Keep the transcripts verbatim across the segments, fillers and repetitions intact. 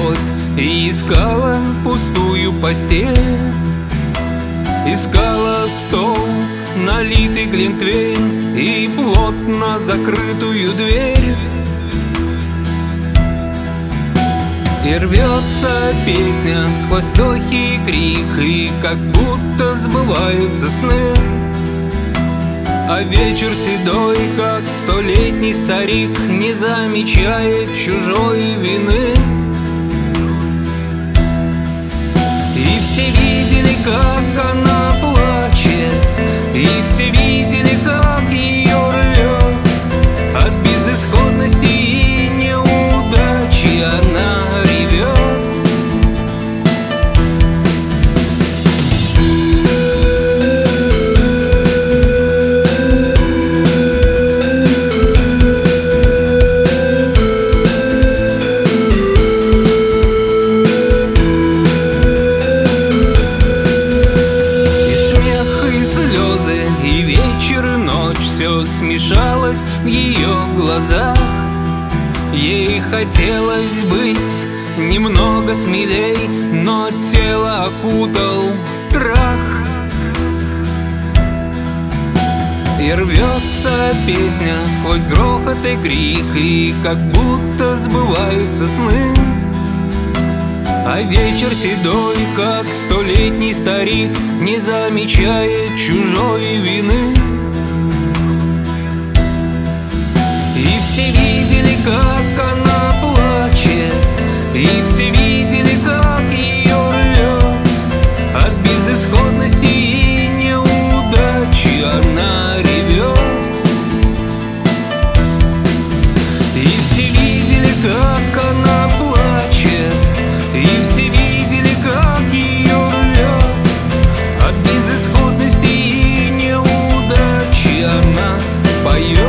любовь и искала пустую постель. Искала стол, налитый глинтвейн и плотно закрытую дверь. И рвется песня сквозь вдохи и крик, и как будто сбываются сны. А вечер седой, как столетний старик, не замечает чужой вины. И все видели, как она плачет, и все видели, как ее рвет. От безысходности и неудачи она ревет. Все смешалось в ее глазах. Ей хотелось быть немного смелей, но тело окутал страх. И рвется песня сквозь грохот и крик, и как будто сбываются сны. А вечер седой, как столетний старик, не замечает чужой вины. И все видели, как она плачет, и все видели, как ее рвет. От безысходности и неудачи она ревет. И все видели, как она плачет, и все видели, как ее рвет. От безысходности и неудачи она поет.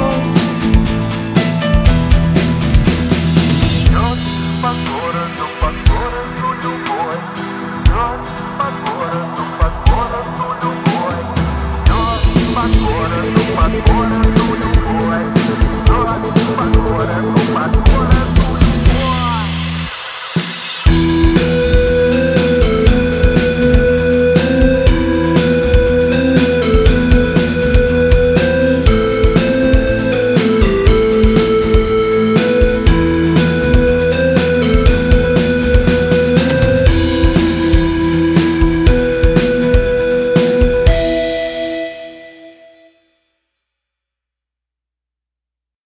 По городу, по городу любовь, идет по городу, по городу.